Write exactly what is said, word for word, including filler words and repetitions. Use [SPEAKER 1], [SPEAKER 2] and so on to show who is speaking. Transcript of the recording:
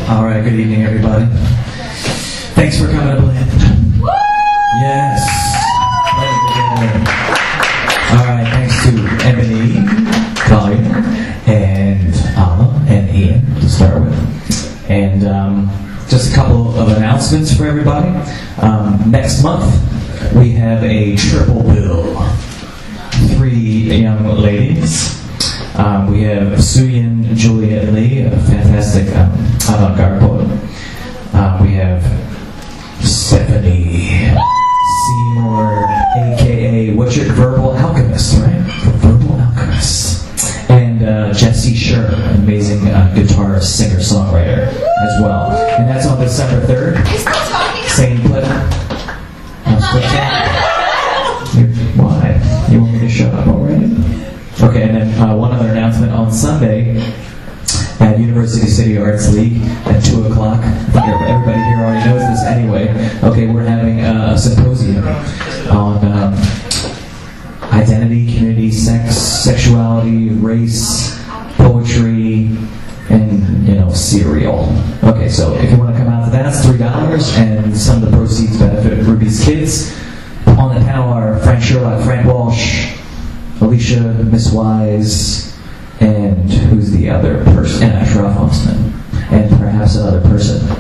[SPEAKER 1] All right, good evening, everybody. Thanks for coming to Blend. Yes. All right, thanks to Ebony, Collier, and Anna, and Ian to start with. And um, just a couple of announcements for everybody. Um, next month, we have a triple bill. Three young ladies. Um, we have Suyin Juliet Lee, a fantastic um, avant-garde poet. Uh, we have Stephanie Seymour, a k a what's your verbal alchemist, right? Verbal alchemist. And uh, Jesse Sher, an amazing uh, guitarist, singer-songwriter as well. And that's on December third. Same place. Why? You want me to shut up already? Okay, and then uh, one other announcement on Sunday at University City Arts League at two o'clock. I think everybody here already knows this anyway. Okay, we're having a symposium on um, identity, community, sex, sexuality, race, poetry, and, you know, cereal. Okay, so if you want to come out to that, it's three dollars, and some of the proceeds benefit Ruby's kids. On the panel are Frank Sherlock, Frank Walsh, Alicia, Miss Wise, and who's the other person? And Ashraf Osman, and perhaps another person.